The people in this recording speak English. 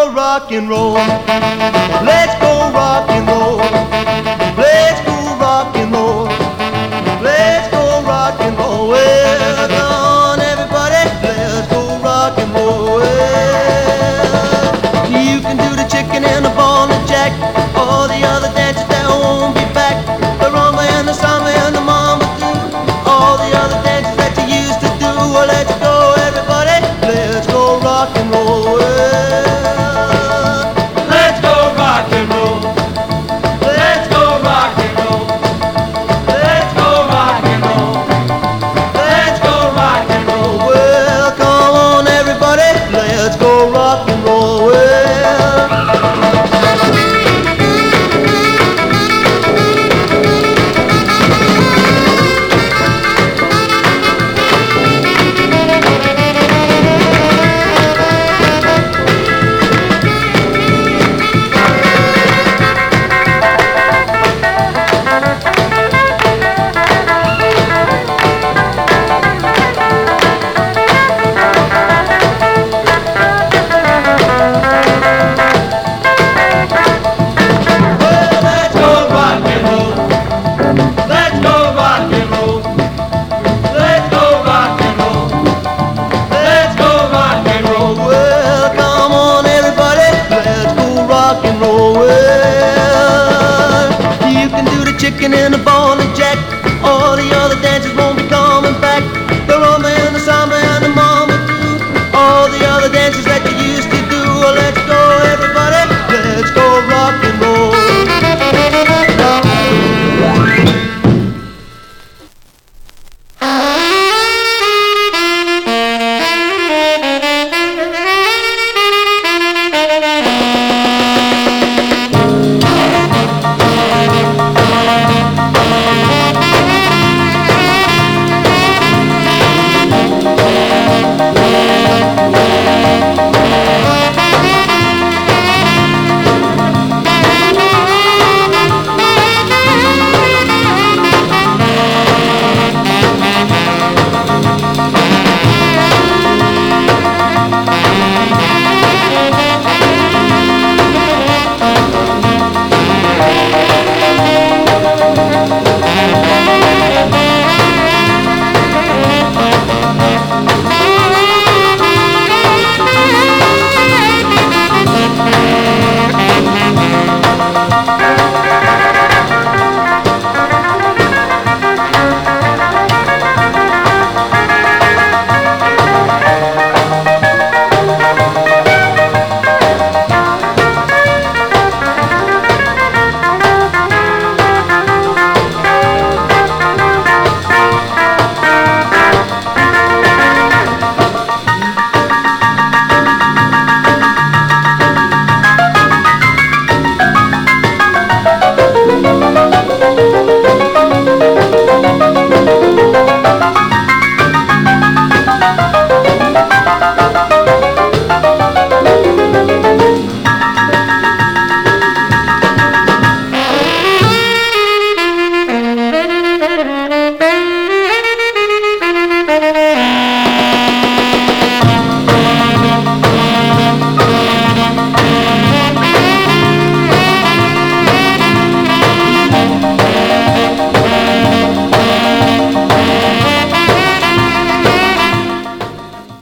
go rock and roll. Let's go rock and roll. Let's go rock and roll. Let's go rock and roll. Well, come on, everybody. Let's go rock and roll. Well, you can do the chicken and the ball and jack. All the other dances that won't be back. The rumba and the samba and the mambo too. All the other dances that you used to do. Well, let's go, everybody. Let's go rock and roll. Let's go rock and roll. Let's go rock and roll. Let's go rock and roll. Let's go rock and roll. Well, come on, everybody. Let's go rock and roll. Well, Let's go rock and roll. Let's go rock and roll. Let's go rock and roll. Let's go rock and roll. well, come on, everybody. Let's go rock and roll. Well, you can do the chicken and the ball